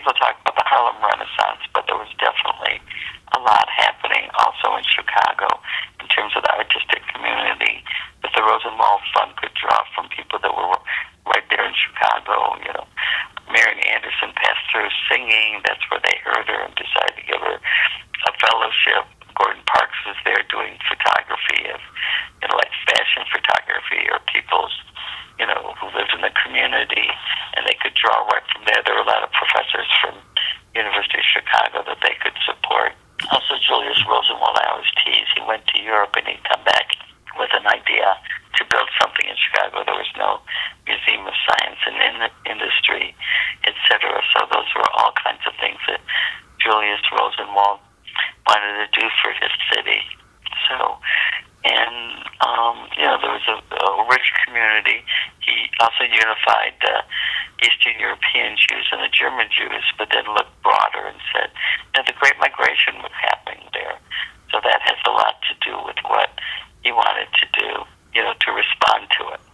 people talk about the Harlem Renaissance, but there was definitely a lot happening also in Chicago in terms of the artistic community that the Rosenwald Fund could draw from people that were right there in Chicago. You know, Marian Anderson passed through singing. That's where they heard her and decided to give her a fellowship. Gordon Parks was there doing photography of, you know, like fashion photography or people's, you know, who lived in the community, and they could draw right from there. There were a lot of professors from University of Chicago that they could support. Also, Julius Rosenwald, I always tease, he went to Europe and he'd come back with an idea to build something in Chicago. There was no Museum of Science and Industry, etc. So those were all kinds of things that Julius Rosenwald wanted to do for his city. So, and, you know, there was a rich community. He also unified Eastern European Jews and the German Jews, but then looked broader and said, you know, the Great Migration was happening there. So that has a lot to do with what he wanted to do, you know, to respond to it.